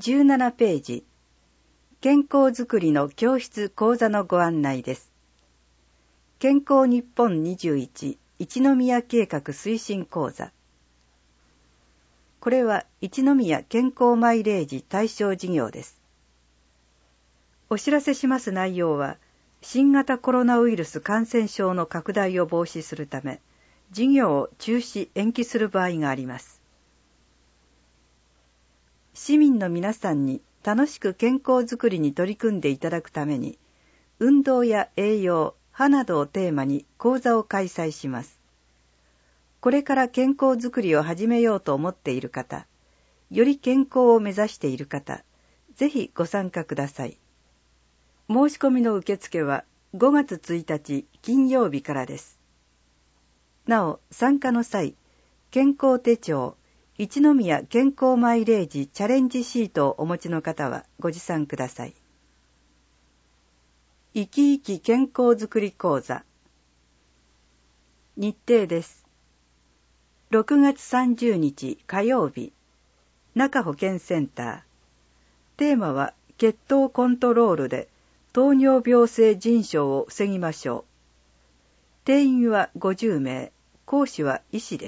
17ページ、健康づくりの教室講座のご案内です。健康日本21一宮計画推進講座。これは一宮健康マイレージ対象事業です。お知らせします内容は、新型コロナウイルス感染症の拡大を防止するため、事業を中止延期する場合があります。市民の皆さんに楽しく健康づくりに取り組んでいただくために、運動や栄養、歯などをテーマに講座を開催します。これから健康づくりを始めようと思っている方、より健康を目指している方、ぜひご参加ください。申し込みの受付は5月1日金曜日からです。なお、参加の際、健康手帳、一宮健康マイレージチャレンジシートをお持ちの方はご持参ください。生き生き健康づくり講座。日程です。6月30日火曜日、中保健センター。テーマは血糖コントロールで糖尿病性腎症を防ぎましょう。定員は50名、講師は医師です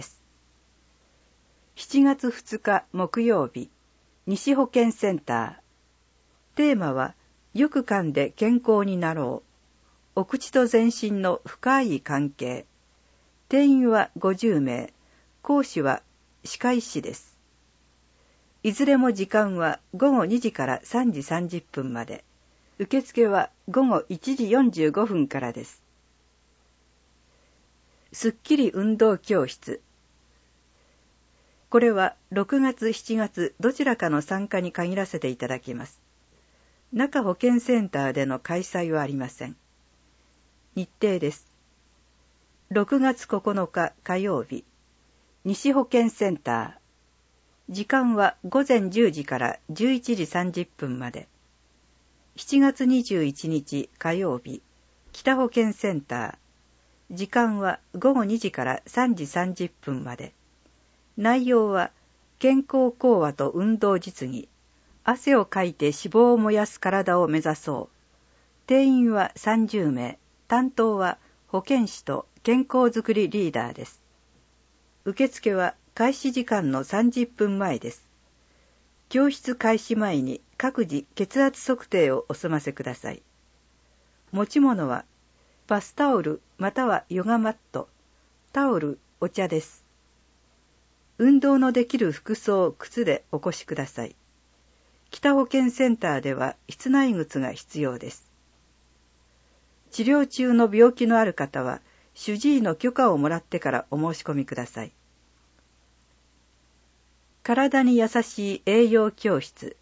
。7月2日木曜日、西保健センター。テーマは、よく噛んで健康になろう。お口と全身の深い関係。定員は50名、講師は歯科医師です。いずれも時間は午後2時から3時30分まで。受付は午後1時45分からです。すっきり運動教室。これは6月7月どちらかの参加に限らせていただきます。中保健センターでの開催はありません。日程です。6月9日火曜日、西保健センター。時間は午前10時から11時30分まで。7月21日火曜日、北保健センター。時間は午後2時から3時30分まで。内容は、健康講話と運動実技、汗をかいて脂肪を燃やす体を目指そう。定員は30名、担当は保健師と健康づくりリーダーです。受付は開始時間の30分前です。教室開始前に各自血圧測定をお済ませください。持ち物は、バスタオルまたはヨガマット、タオル、お茶です。運動のできる服装、靴でお越しください。北保健センターでは室内靴が必要です。治療中の病気のある方は、主治医の許可をもらってからお申し込みください。体に優しい栄養教室。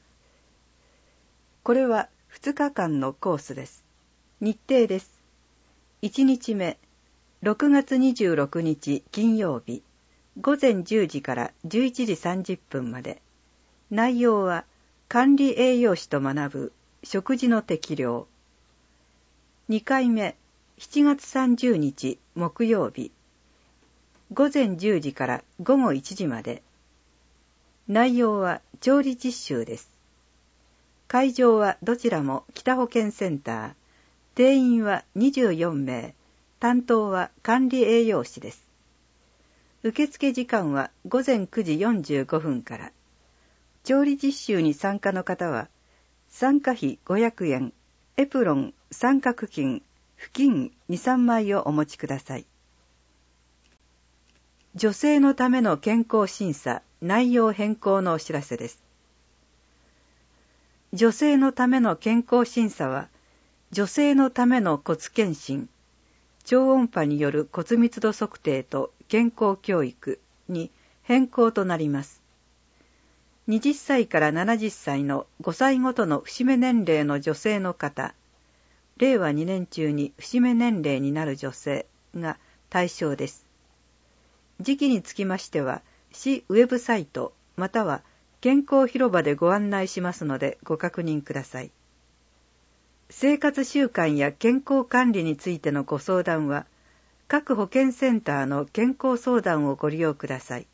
これは2日間のコースです。日程です。1日目、6月26日金曜日。午前10時から11時30分まで。内容は、管理栄養士と学ぶ食事の適量。2回目、7月30日木曜日。午前10時から午後1時まで。内容は調理実習です。会場はどちらも北保健センター。定員は24名。担当は管理栄養士です。受付時間は午前9時45分から。調理実習に参加の方は、参加費500円、エプロン、三角巾、布巾2、3枚をお持ちください。女性のための健康審査、内容変更のお知らせです。女性のための健康審査は、女性のための骨検診、超音波による骨密度測定と健康教育に変更となります。20歳から70歳の5歳ごとの節目年齢の女性の方、令和2年中に節目年齢になる女性が対象です。時期につきましては、市ウェブサイトまたは健康広場でご案内しますのでご確認ください。生活習慣や健康管理についてのご相談は、各保健センターの健康相談をご利用ください。